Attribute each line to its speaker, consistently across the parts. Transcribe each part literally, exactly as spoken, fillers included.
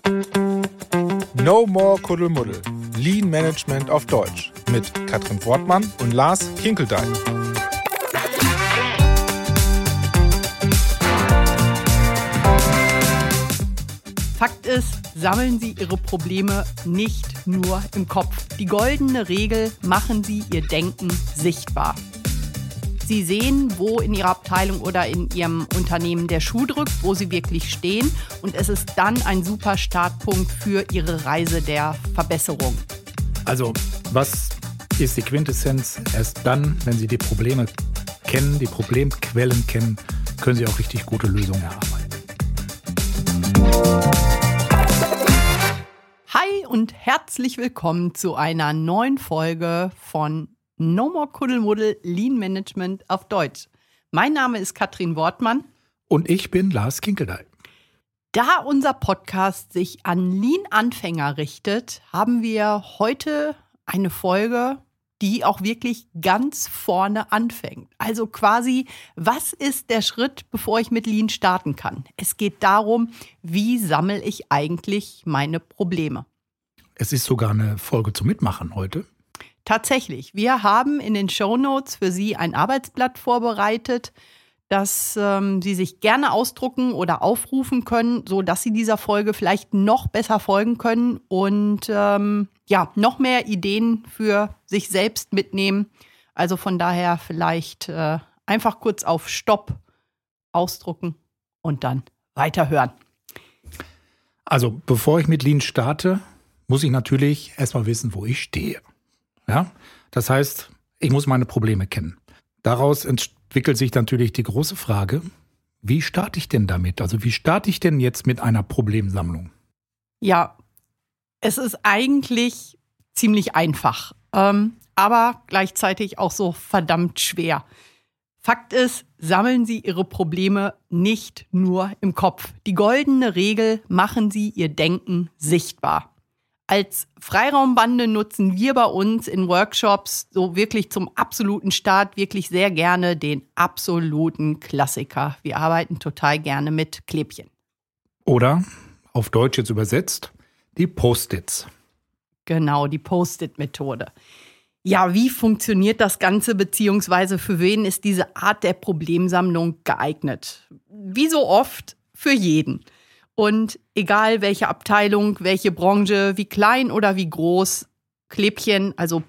Speaker 1: No more Kuddelmuddel. Lean Management auf Deutsch mit Katrin Wortmann und Lars Kinkeldein.
Speaker 2: Fakt ist, sammeln Sie Ihre Probleme nicht nur im Kopf. Die goldene Regel: machen Sie Ihr Denken sichtbar. Sie sehen, wo in Ihrer Abteilung oder in Ihrem Unternehmen der Schuh drückt, wo Sie wirklich stehen. Und es ist dann ein super Startpunkt für Ihre Reise der Verbesserung.
Speaker 3: Also, was ist die Quintessenz? Erst dann, wenn Sie die Probleme kennen, die Problemquellen kennen, können Sie auch richtig gute Lösungen erarbeiten.
Speaker 2: Hi und herzlich willkommen zu einer neuen Folge von No More Kuddelmuddel Lean Management auf Deutsch. Mein Name ist Katrin Wortmann.
Speaker 3: Und ich bin Lars Kinkeldein.
Speaker 2: Da unser Podcast sich an Lean-Anfänger richtet, haben wir heute eine Folge, die auch wirklich ganz vorne anfängt. Also quasi, was ist der Schritt, bevor ich mit Lean starten kann? Es geht darum, wie sammle ich eigentlich meine Probleme?
Speaker 3: Es ist sogar eine Folge zum Mitmachen heute.
Speaker 2: Tatsächlich. Wir haben in den Shownotes für Sie ein Arbeitsblatt vorbereitet, das ähm, Sie sich gerne ausdrucken oder aufrufen können, sodass Sie dieser Folge vielleicht noch besser folgen können und ähm, ja, noch mehr Ideen für sich selbst mitnehmen. Also von daher vielleicht äh, einfach kurz auf Stopp ausdrucken und dann weiterhören.
Speaker 3: Also bevor ich mit Lean starte, muss ich natürlich erstmal wissen, wo ich stehe. Ja? Das heißt, ich muss meine Probleme kennen. Daraus entwickelt sich natürlich die große Frage, wie starte ich denn damit? Also wie starte ich denn jetzt mit einer Problemsammlung?
Speaker 2: Ja, es ist eigentlich ziemlich einfach, ähm, aber gleichzeitig auch so verdammt schwer. Fakt ist, sammeln Sie Ihre Probleme nicht nur im Kopf. Die goldene Regel: machen Sie Ihr Denken sichtbar. Als Freiraumbande nutzen wir bei uns in Workshops so wirklich zum absoluten Start wirklich sehr gerne den absoluten Klassiker. Wir arbeiten total gerne mit Klebchen.
Speaker 3: Oder, auf Deutsch jetzt übersetzt, die Post-its.
Speaker 2: Genau, die Post-it-Methode. Ja, wie funktioniert das Ganze, beziehungsweise für wen ist diese Art der Problemsammlung geeignet? Wie so oft, für jeden. Und egal welche Abteilung, welche Branche, wie klein oder wie groß, Klebchen, also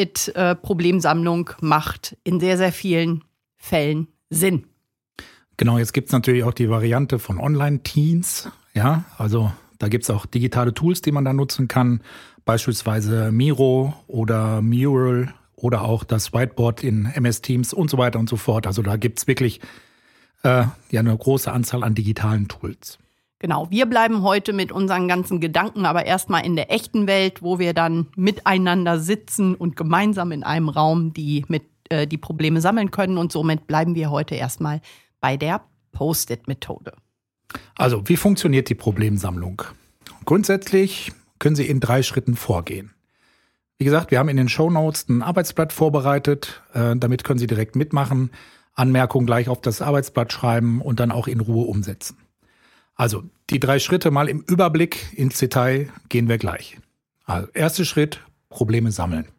Speaker 2: Post-it-Problemsammlung macht in sehr, sehr vielen Fällen Sinn.
Speaker 3: Genau, jetzt gibt es natürlich auch die Variante von Online-Teams. Ja, also da gibt es auch digitale Tools, die man da nutzen kann. Beispielsweise Miro oder Mural oder auch das Whiteboard in M S Teams und so weiter und so fort. Also da gibt es wirklich äh, ja, eine große Anzahl an digitalen Tools.
Speaker 2: Genau, wir bleiben heute mit unseren ganzen Gedanken aber erstmal in der echten Welt, wo wir dann miteinander sitzen und gemeinsam in einem Raum die, mit, äh, die Probleme sammeln können. Und somit bleiben wir heute erstmal bei der Post-it-Methode.
Speaker 3: Also, wie funktioniert die Problemsammlung? Grundsätzlich können Sie in drei Schritten vorgehen. Wie gesagt, wir haben in den Shownotes ein Arbeitsblatt vorbereitet. Äh, damit können Sie direkt mitmachen, Anmerkungen gleich auf das Arbeitsblatt schreiben und dann auch in Ruhe umsetzen. Also, die drei Schritte mal im Überblick ins Detail gehen wir gleich. Also, erster Schritt, Probleme sammeln.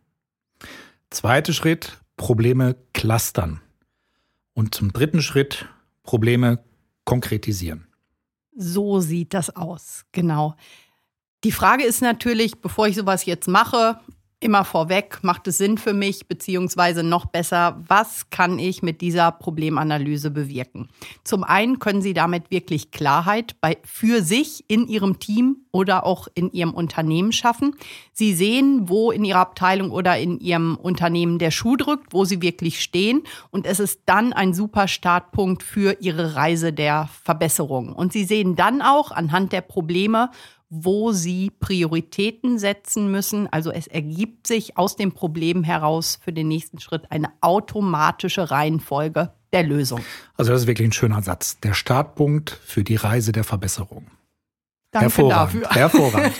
Speaker 3: Zweiter Schritt, Probleme clustern. Und zum dritten Schritt, Probleme konkretisieren.
Speaker 2: So sieht das aus, genau. Die Frage ist natürlich, bevor ich sowas jetzt mache, immer vorweg, macht es Sinn für mich, beziehungsweise noch besser, was kann ich mit dieser Problemanalyse bewirken? Zum einen können Sie damit wirklich Klarheit bei, für sich in Ihrem Team oder auch in Ihrem Unternehmen schaffen. Sie sehen, wo in Ihrer Abteilung oder in Ihrem Unternehmen der Schuh drückt, wo Sie wirklich stehen. Und es ist dann ein super Startpunkt für Ihre Reise der Verbesserung. Und Sie sehen dann auch anhand der Probleme, wo Sie Prioritäten setzen müssen. Also es ergibt sich aus dem Problem heraus für den nächsten Schritt eine automatische Reihenfolge der Lösung.
Speaker 3: Also das ist wirklich ein schöner Satz. Der Startpunkt für die Reise der Verbesserung.
Speaker 2: Danke
Speaker 3: hervorragend,
Speaker 2: dafür.
Speaker 3: Hervorragend.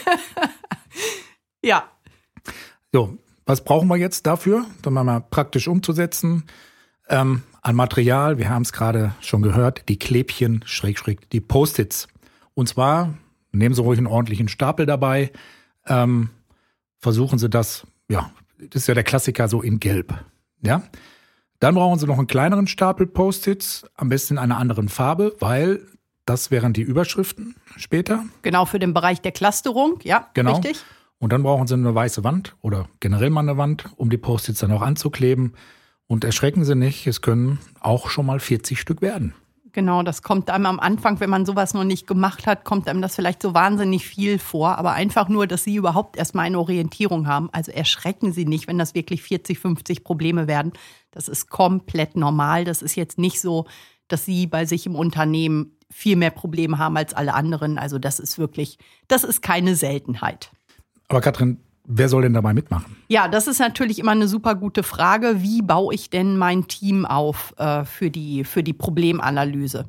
Speaker 2: Ja.
Speaker 3: So, was brauchen wir jetzt dafür, um mal praktisch umzusetzen? Ähm, an Material, wir haben es gerade schon gehört, die Klebchen, Schrägstrich, die Post-its. Und zwar nehmen Sie ruhig einen ordentlichen Stapel dabei. Ähm, versuchen Sie das, ja, das ist ja der Klassiker so in Gelb. Ja? Dann brauchen Sie noch einen kleineren Stapel Post-its, am besten in einer anderen Farbe, weil das wären die Überschriften später.
Speaker 2: Genau, für den Bereich der Clusterung, ja,
Speaker 3: genau.
Speaker 2: Richtig.
Speaker 3: Und dann brauchen Sie eine weiße Wand oder generell mal eine Wand, um die Post-its dann auch anzukleben. Und erschrecken Sie nicht, es können auch schon mal vierzig Stück werden.
Speaker 2: Genau, das kommt einem am Anfang, wenn man sowas noch nicht gemacht hat, kommt einem das vielleicht so wahnsinnig viel vor. Aber einfach nur, dass Sie überhaupt erstmal eine Orientierung haben. Also erschrecken Sie nicht, wenn das wirklich vierzig, fünfzig Probleme werden. Das ist komplett normal. Das ist jetzt nicht so, dass Sie bei sich im Unternehmen viel mehr Probleme haben als alle anderen. Also das ist wirklich, das ist keine Seltenheit.
Speaker 3: Aber Katrin, wer soll denn dabei mitmachen?
Speaker 2: Ja, das ist natürlich immer eine super gute Frage. Wie baue ich denn mein Team auf äh, für die, für die Problemanalyse?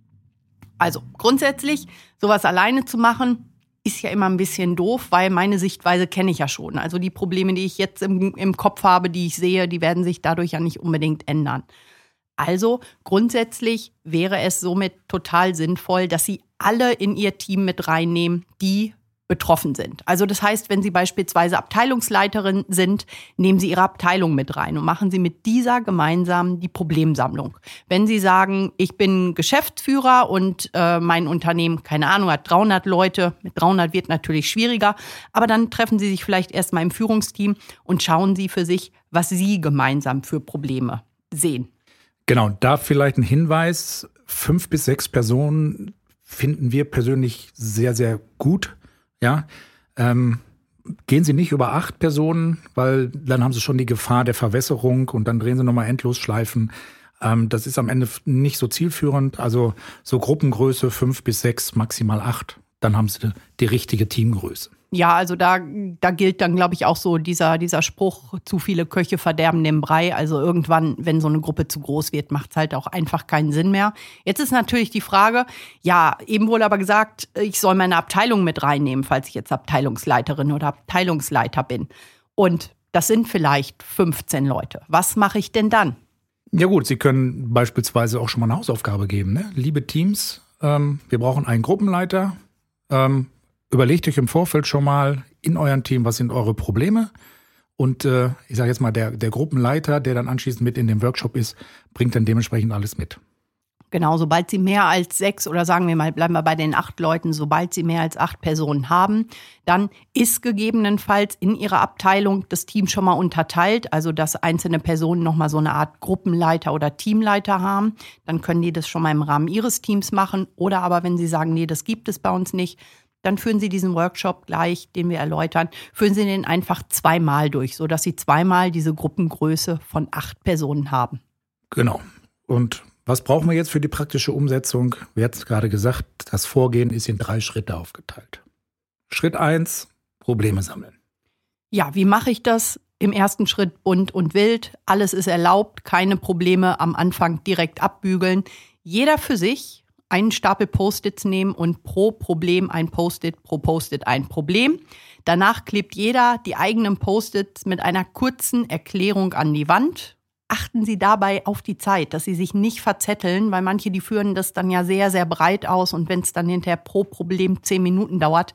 Speaker 2: Also grundsätzlich, sowas alleine zu machen, ist ja immer ein bisschen doof, weil meine Sichtweise kenne ich ja schon. Also die Probleme, die ich jetzt im, im Kopf habe, die ich sehe, die werden sich dadurch ja nicht unbedingt ändern. Also grundsätzlich wäre es somit total sinnvoll, dass Sie alle in Ihr Team mit reinnehmen, die betroffen sind. Also das heißt, wenn Sie beispielsweise Abteilungsleiterin sind, nehmen Sie Ihre Abteilung mit rein und machen Sie mit dieser gemeinsam die Problemsammlung. Wenn Sie sagen, ich bin Geschäftsführer und äh, mein Unternehmen, keine Ahnung, hat dreihundert Leute, mit dreihundert wird natürlich schwieriger, aber dann treffen Sie sich vielleicht erstmal im Führungsteam und schauen Sie für sich, was Sie gemeinsam für Probleme sehen.
Speaker 3: Genau, da vielleicht ein Hinweis, fünf bis sechs Personen finden wir persönlich sehr, sehr gut. Ja, ähm, gehen Sie nicht über acht Personen, weil dann haben Sie schon die Gefahr der Verwässerung und dann drehen Sie nochmal Endlosschleifen. Ähm, das ist am Ende nicht so zielführend. Also so Gruppengröße fünf bis sechs, maximal acht. Dann haben Sie die, die richtige Teamgröße.
Speaker 2: Ja, also da, da gilt dann, glaube ich, auch so dieser, dieser Spruch, zu viele Köche verderben den Brei. Also irgendwann, wenn so eine Gruppe zu groß wird, macht es halt auch einfach keinen Sinn mehr. Jetzt ist natürlich die Frage, ja, eben wurde aber gesagt, ich soll meine Abteilung mit reinnehmen, falls ich jetzt Abteilungsleiterin oder Abteilungsleiter bin. Und das sind vielleicht fünfzehn Leute. Was mache ich denn dann?
Speaker 3: Ja gut, Sie können beispielsweise auch schon mal eine Hausaufgabe geben, ne? Liebe Teams, ähm, wir brauchen einen Gruppenleiter. Ähm, Überlegt euch im Vorfeld schon mal in eurem Team, was sind eure Probleme. Und äh, ich sage jetzt mal, der, der Gruppenleiter, der dann anschließend mit in dem Workshop ist, bringt dann dementsprechend alles mit.
Speaker 2: Genau, sobald Sie mehr als sechs oder sagen wir mal, bleiben wir bei den acht Leuten, sobald Sie mehr als acht Personen haben, dann ist gegebenenfalls in Ihrer Abteilung das Team schon mal unterteilt, also dass einzelne Personen nochmal so eine Art Gruppenleiter oder Teamleiter haben. Dann können die das schon mal im Rahmen Ihres Teams machen. Oder aber wenn Sie sagen, nee, das gibt es bei uns nicht, dann führen Sie diesen Workshop gleich, den wir erläutern, führen Sie den einfach zweimal durch, sodass Sie zweimal diese Gruppengröße von acht Personen haben.
Speaker 3: Genau. Und was brauchen wir jetzt für die praktische Umsetzung? Wir hatten es gerade gesagt, das Vorgehen ist in drei Schritte aufgeteilt. Schritt eins, Probleme sammeln.
Speaker 2: Ja, wie mache ich das? Im ersten Schritt bunt und wild. Alles ist erlaubt, keine Probleme am Anfang direkt abbügeln. Jeder für sich einen Stapel Post-its nehmen und pro Problem ein Post-it, pro Post-it ein Problem. Danach klebt jeder die eigenen Post-its mit einer kurzen Erklärung an die Wand. Achten Sie dabei auf die Zeit, dass Sie sich nicht verzetteln, weil manche, die führen das dann ja sehr, sehr breit aus und wenn es dann hinterher pro Problem zehn Minuten dauert,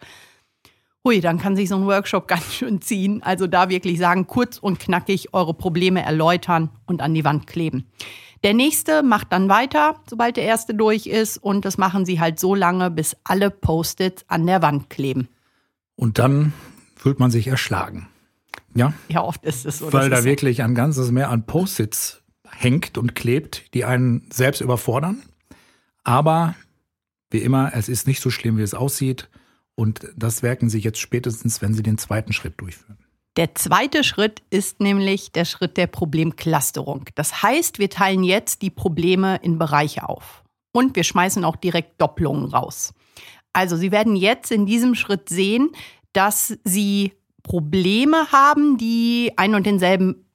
Speaker 2: hui, dann kann sich so ein Workshop ganz schön ziehen. Also da wirklich sagen, kurz und knackig eure Probleme erläutern und an die Wand kleben. Der nächste macht dann weiter, sobald der erste durch ist. Und das machen sie halt so lange, bis alle Post-its an der Wand kleben.
Speaker 3: Und dann fühlt man sich erschlagen. Ja,
Speaker 2: ja oft ist es so.
Speaker 3: Weil da
Speaker 2: so.
Speaker 3: wirklich ein ganzes Meer an Post-its hängt und klebt, die einen selbst überfordern. Aber wie immer, es ist nicht so schlimm, wie es aussieht. Und das merken Sie jetzt spätestens, wenn Sie den zweiten Schritt durchführen.
Speaker 2: Der zweite Schritt ist nämlich der Schritt der Problemclusterung. Das heißt, wir teilen jetzt die Probleme in Bereiche auf. Und wir schmeißen auch direkt Doppelungen raus. Also Sie werden jetzt in diesem Schritt sehen, dass Sie Probleme haben, die einen und denselben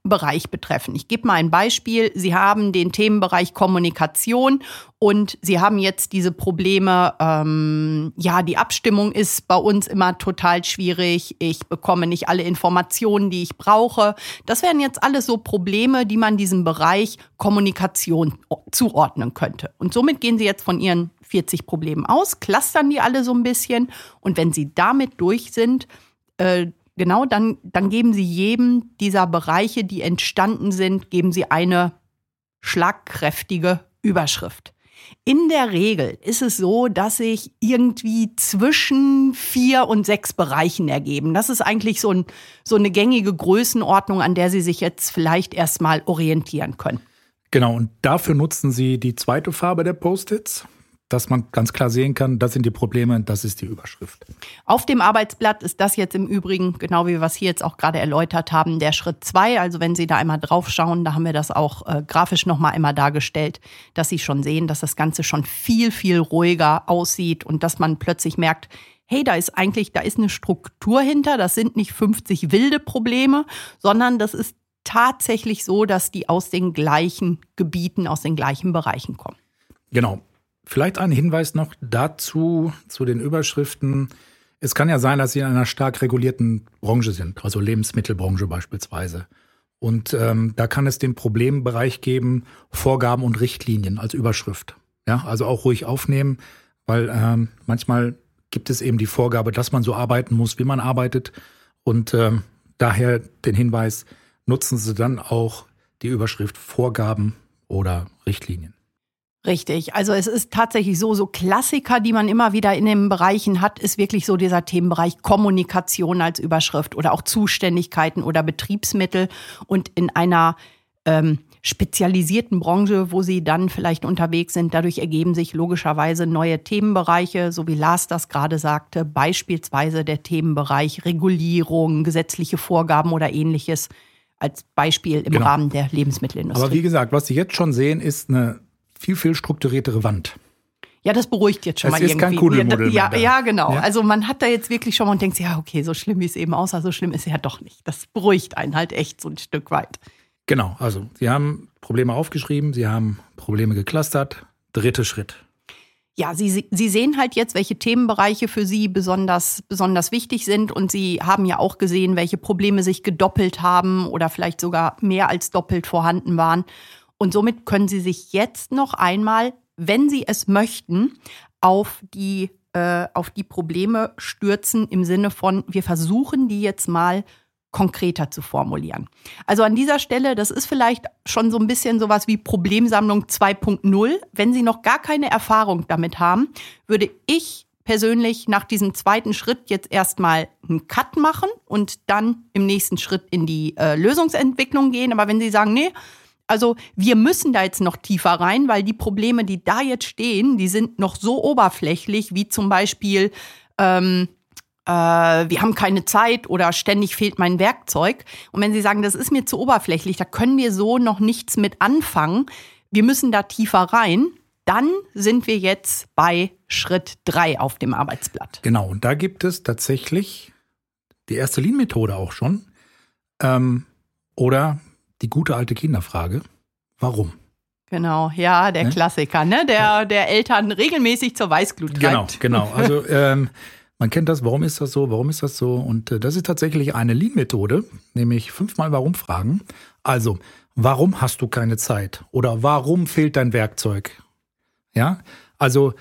Speaker 2: Bereich betreffen. Ich gebe mal ein Beispiel. Sie haben den Themenbereich Kommunikation und Sie haben jetzt diese Probleme, ähm, ja, die Abstimmung ist bei uns immer total schwierig. Ich bekomme nicht alle Informationen, die ich brauche. Das wären jetzt alles so Probleme, die man diesem Bereich Kommunikation zuordnen könnte. Und somit gehen Sie jetzt von Ihren vierzig Problemen aus, clustern die alle so ein bisschen und wenn Sie damit durch sind, äh, Genau, dann, dann geben Sie jedem dieser Bereiche, die entstanden sind, geben Sie eine schlagkräftige Überschrift. In der Regel ist es so, dass sich irgendwie zwischen vier und sechs Bereichen ergeben. Das ist eigentlich so, ein, so eine gängige Größenordnung, an der Sie sich jetzt vielleicht erstmal orientieren können.
Speaker 3: Genau, und dafür nutzen Sie die zweite Farbe der Post-its, dass man ganz klar sehen kann, das sind die Probleme, das ist die Überschrift.
Speaker 2: Auf dem Arbeitsblatt ist das jetzt im Übrigen, genau wie wir es hier jetzt auch gerade erläutert haben, der Schritt zwei. Also wenn Sie da einmal drauf schauen, da haben wir das auch äh, grafisch nochmal einmal dargestellt, dass Sie schon sehen, dass das Ganze schon viel, viel ruhiger aussieht und dass man plötzlich merkt, hey, da ist eigentlich, da ist eine Struktur hinter, das sind nicht fünfzig wilde Probleme, sondern das ist tatsächlich so, dass die aus den gleichen Gebieten, aus den gleichen Bereichen kommen.
Speaker 3: Genau. Vielleicht ein Hinweis noch dazu, zu den Überschriften. Es kann ja sein, dass Sie in einer stark regulierten Branche sind, also Lebensmittelbranche beispielsweise. Und ähm, da kann es den Problembereich geben, Vorgaben und Richtlinien als Überschrift. Ja, also auch ruhig aufnehmen, weil ähm, manchmal gibt es eben die Vorgabe, dass man so arbeiten muss, wie man arbeitet. Und ähm, daher den Hinweis, nutzen Sie dann auch die Überschrift Vorgaben oder Richtlinien.
Speaker 2: Richtig, also es ist tatsächlich so, so Klassiker, die man immer wieder in den Bereichen hat, ist wirklich so dieser Themenbereich Kommunikation als Überschrift oder auch Zuständigkeiten oder Betriebsmittel. Und in einer ähm, spezialisierten Branche, wo Sie dann vielleicht unterwegs sind, dadurch ergeben sich logischerweise neue Themenbereiche, so wie Lars das gerade sagte, beispielsweise der Themenbereich Regulierung, gesetzliche Vorgaben oder ähnliches als Beispiel im
Speaker 3: genau.
Speaker 2: Rahmen der Lebensmittelindustrie.
Speaker 3: Aber wie gesagt, was Sie jetzt schon sehen, ist eine viel, viel strukturiertere Wand.
Speaker 2: Ja, das beruhigt jetzt schon
Speaker 3: es
Speaker 2: mal
Speaker 3: ist
Speaker 2: irgendwie.
Speaker 3: Kein Kuddelmuddel
Speaker 2: ja,
Speaker 3: mehr da.
Speaker 2: ja, genau.
Speaker 3: Ja?
Speaker 2: Also man hat da jetzt wirklich schon mal und denkt, ja, okay, so schlimm wie es eben aussah, so schlimm ist es ja doch nicht. Das beruhigt einen halt echt so ein Stück weit.
Speaker 3: Genau, also Sie haben Probleme aufgeschrieben, Sie haben Probleme geclustert. Dritter Schritt.
Speaker 2: Ja, Sie, Sie sehen halt jetzt, welche Themenbereiche für Sie besonders, besonders wichtig sind. Und Sie haben ja auch gesehen, welche Probleme sich gedoppelt haben oder vielleicht sogar mehr als doppelt vorhanden waren. Und somit können Sie sich jetzt noch einmal, wenn Sie es möchten, auf die, äh, auf die Probleme stürzen im Sinne von, wir versuchen die jetzt mal konkreter zu formulieren. Also an dieser Stelle, das ist vielleicht schon so ein bisschen sowas wie Problemsammlung zwei Punkt null. Wenn Sie noch gar keine Erfahrung damit haben, würde ich persönlich nach diesem zweiten Schritt jetzt erstmal einen Cut machen und dann im nächsten Schritt in die äh, Lösungsentwicklung gehen. Aber wenn Sie sagen, nee, also wir müssen da jetzt noch tiefer rein, weil die Probleme, die da jetzt stehen, die sind noch so oberflächlich, wie zum Beispiel ähm, äh, wir haben keine Zeit oder ständig fehlt mein Werkzeug. Und wenn Sie sagen, das ist mir zu oberflächlich, da können wir so noch nichts mit anfangen, wir müssen da tiefer rein, dann sind wir jetzt bei Schritt drei auf dem Arbeitsblatt.
Speaker 3: Genau, und da gibt es tatsächlich die erste Lean-Methode auch schon. Ähm, oder die gute alte Kinderfrage, warum?
Speaker 2: Genau, ja, der ne? Klassiker, ne? der, der Eltern regelmäßig zur Weißglut treibt.
Speaker 3: Genau, genau. Also ähm, man kennt das, warum ist das so, warum ist das so? Und äh, das ist tatsächlich eine Lean-Methode, nämlich fünfmal Warum fragen. Also, warum hast du keine Zeit? Oder warum fehlt dein Werkzeug? Ja, also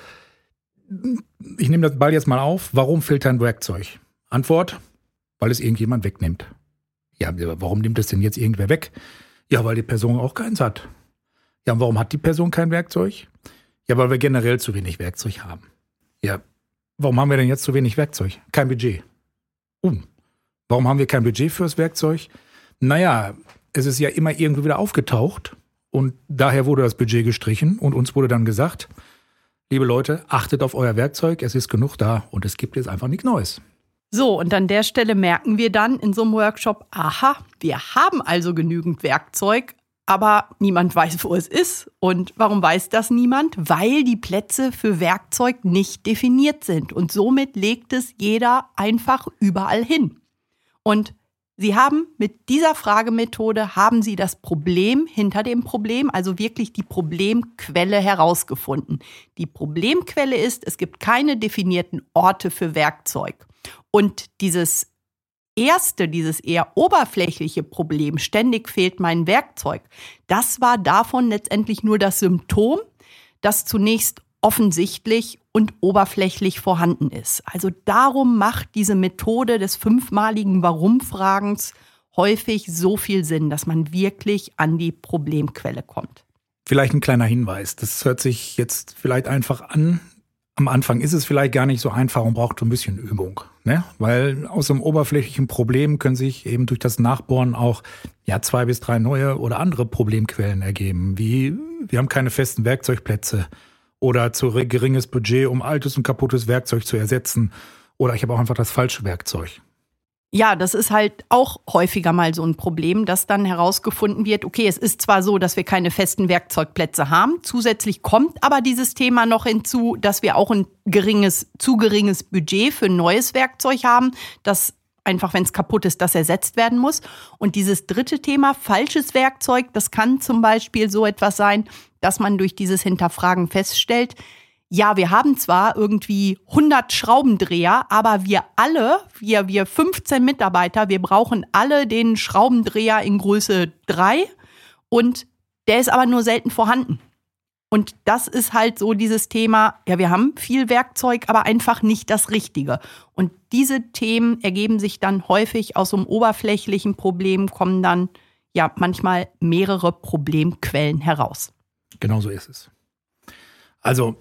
Speaker 3: ich nehme das Ball jetzt mal auf. Warum fehlt dein Werkzeug? Antwort, weil es irgendjemand wegnimmt. Ja, warum nimmt es denn jetzt irgendwer weg? Ja, weil die Person auch keins hat. Ja, und warum hat die Person kein Werkzeug? Ja, weil wir generell zu wenig Werkzeug haben. Ja, warum haben wir denn jetzt zu wenig Werkzeug? Kein Budget. Uh, warum haben wir kein Budget fürs Werkzeug? Naja, es ist ja immer irgendwo wieder aufgetaucht und daher wurde das Budget gestrichen und uns wurde dann gesagt, liebe Leute, achtet auf euer Werkzeug, es ist genug da und es gibt jetzt einfach nichts Neues.
Speaker 2: So, und an der Stelle merken wir dann in so einem Workshop, aha, wir haben also genügend Werkzeug, aber niemand weiß, wo es ist. Und warum weiß das niemand? Weil die Plätze für Werkzeug nicht definiert sind. Und somit legt es jeder einfach überall hin. Und Sie haben mit dieser Fragemethode, haben Sie das Problem hinter dem Problem, also wirklich die Problemquelle herausgefunden. Die Problemquelle ist, es gibt keine definierten Orte für Werkzeug. Und dieses erste, dieses eher oberflächliche Problem, ständig fehlt mein Werkzeug, das war davon letztendlich nur das Symptom, das zunächst offensichtlich und oberflächlich vorhanden ist. Also darum macht diese Methode des fünfmaligen Warum-Fragens häufig so viel Sinn, dass man wirklich an die Problemquelle kommt.
Speaker 3: Vielleicht ein kleiner Hinweis. Das hört sich jetzt vielleicht einfach an. Am Anfang ist es vielleicht gar nicht so einfach und braucht so ein bisschen Übung. Ne? Weil aus einem oberflächlichen Problem können sich eben durch das Nachbohren auch ja, zwei bis drei neue oder andere Problemquellen ergeben. Wie wir haben keine festen Werkzeugplätze. Oder zu geringes Budget, um altes und kaputtes Werkzeug zu ersetzen. Oder ich habe auch einfach das falsche Werkzeug.
Speaker 2: Ja, das ist halt auch häufiger mal so ein Problem, dass dann herausgefunden wird, okay, es ist zwar so, dass wir keine festen Werkzeugplätze haben, zusätzlich kommt aber dieses Thema noch hinzu, dass wir auch ein geringes, zu geringes Budget für neues Werkzeug haben, das einfach, wenn es kaputt ist, das ersetzt werden muss. Und dieses dritte Thema, falsches Werkzeug, das kann zum Beispiel so etwas sein, dass man durch dieses Hinterfragen feststellt, ja, wir haben zwar irgendwie hundert Schraubendreher, aber wir alle, wir, wir fünfzehn Mitarbeiter, wir brauchen alle den Schraubendreher in Größe drei und der ist aber nur selten vorhanden. Und das ist halt so dieses Thema, ja, wir haben viel Werkzeug, aber einfach nicht das Richtige. Und diese Themen ergeben sich dann häufig aus so einem oberflächlichen Problem, kommen dann ja manchmal mehrere Problemquellen heraus.
Speaker 3: Genau so ist es. Also,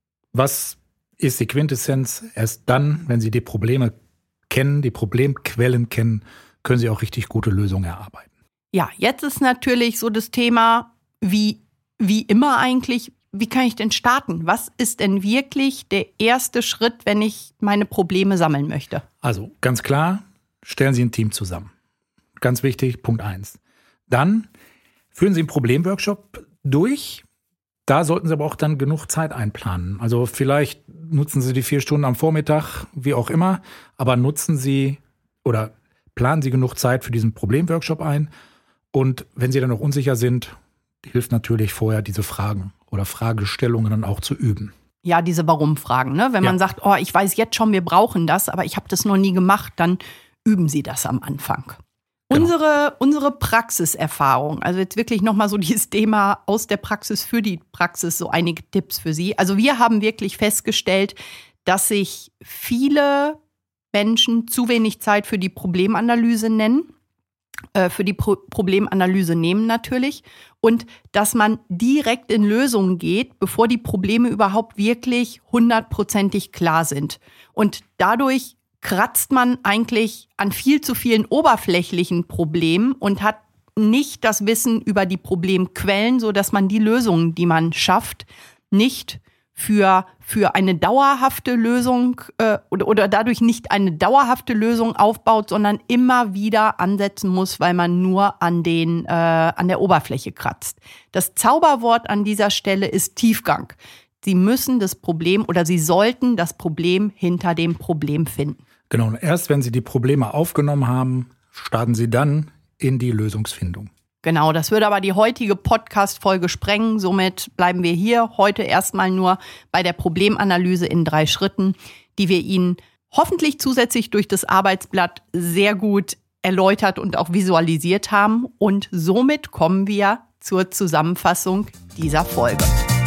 Speaker 3: was ist die Quintessenz? Erst dann, wenn Sie die Probleme kennen, die Problemquellen kennen, können Sie auch richtig gute Lösungen erarbeiten.
Speaker 2: Ja, jetzt ist natürlich so das Thema, wie, wie immer eigentlich, wie kann ich denn starten? Was ist denn wirklich der erste Schritt, wenn ich meine Probleme sammeln möchte?
Speaker 3: Also, ganz klar, stellen Sie ein Team zusammen. Ganz wichtig, Punkt eins. Dann führen Sie einen Problemworkshop durch. Da sollten Sie aber auch dann genug Zeit einplanen. Also vielleicht nutzen Sie die vier Stunden am Vormittag, wie auch immer, aber nutzen Sie oder planen Sie genug Zeit für diesen Problemworkshop ein. Und wenn Sie dann noch unsicher sind, hilft natürlich vorher, diese Fragen oder Fragestellungen dann auch zu üben.
Speaker 2: Ja, diese Warum-Fragen, ne? Wenn
Speaker 3: ja.
Speaker 2: man sagt, oh, ich weiß jetzt schon, wir brauchen das, aber ich habe das noch nie gemacht, dann üben Sie das am Anfang. Genau. Unsere, unsere Praxiserfahrung, also jetzt wirklich nochmal so dieses Thema aus der Praxis für die Praxis, so einige Tipps für Sie. Also wir haben wirklich festgestellt, dass sich viele Menschen zu wenig Zeit für die Problemanalyse nennen, äh, für die Pro- Problemanalyse nehmen natürlich und dass man direkt in Lösungen geht, bevor die Probleme überhaupt wirklich hundertprozentig klar sind. Und dadurch kratzt man eigentlich an viel zu vielen oberflächlichen Problemen und hat nicht das Wissen über die Problemquellen, sodass man die Lösungen, die man schafft, nicht für, für eine dauerhafte Lösung äh, oder, oder dadurch nicht eine dauerhafte Lösung aufbaut, sondern immer wieder ansetzen muss, weil man nur an, den, äh, an der Oberfläche kratzt. Das Zauberwort an dieser Stelle ist Tiefgang. Sie müssen das Problem oder Sie sollten das Problem hinter dem Problem finden.
Speaker 3: Genau, und erst wenn Sie die Probleme aufgenommen haben, starten Sie dann in die Lösungsfindung.
Speaker 2: Genau, das würde aber die heutige Podcast-Folge sprengen. Somit bleiben wir hier heute erstmal nur bei der Problemanalyse in drei Schritten, die wir Ihnen hoffentlich zusätzlich durch das Arbeitsblatt sehr gut erläutert und auch visualisiert haben. Und somit kommen wir zur Zusammenfassung dieser Folge.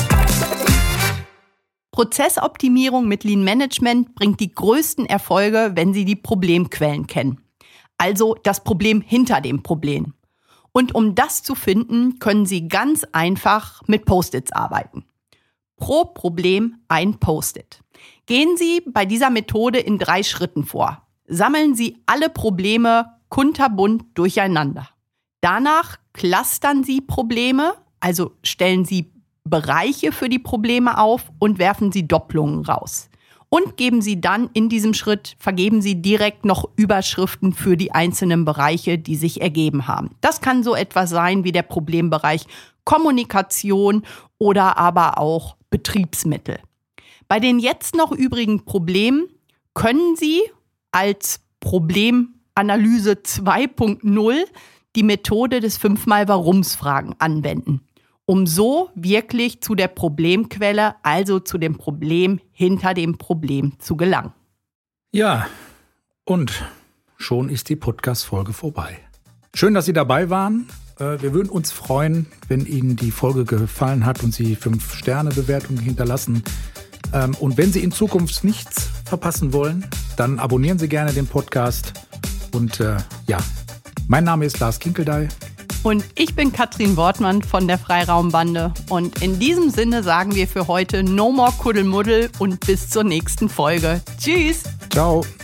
Speaker 2: Prozessoptimierung mit Lean Management bringt die größten Erfolge, wenn Sie die Problemquellen kennen. Also das Problem hinter dem Problem. Und um das zu finden, können Sie ganz einfach mit Post-its arbeiten. Pro Problem ein Post-it. Gehen Sie bei dieser Methode in drei Schritten vor. Sammeln Sie alle Probleme kunterbunt durcheinander. Danach clustern Sie Probleme, also stellen Sie Bereiche für die Probleme auf und werfen Sie Doppelungen raus. Und geben Sie dann in diesem Schritt, vergeben Sie direkt noch Überschriften für die einzelnen Bereiche, die sich ergeben haben. Das kann so etwas sein wie der Problembereich Kommunikation oder aber auch Betriebsmittel. Bei den jetzt noch übrigen Problemen können Sie als Problem Analyse zwei Punkt null die Methode des Fünfmal-Warums-Fragen anwenden, um so wirklich zu der Problemquelle, also zu dem Problem hinter dem Problem zu gelangen.
Speaker 3: Ja, und schon ist die Podcast-Folge vorbei. Schön, dass Sie dabei waren. Wir würden uns freuen, wenn Ihnen die Folge gefallen hat und Sie fünf Sterne Bewertungen hinterlassen. Und wenn Sie in Zukunft nichts verpassen wollen, dann abonnieren Sie gerne den Podcast. Und äh, ja, mein Name ist Lars Kinkeldey.
Speaker 2: Und ich bin Katrin Wortmann von der Freiraumbande. Und in diesem Sinne sagen wir für heute No more Kuddelmuddel und bis zur nächsten Folge. Tschüss.
Speaker 3: Ciao.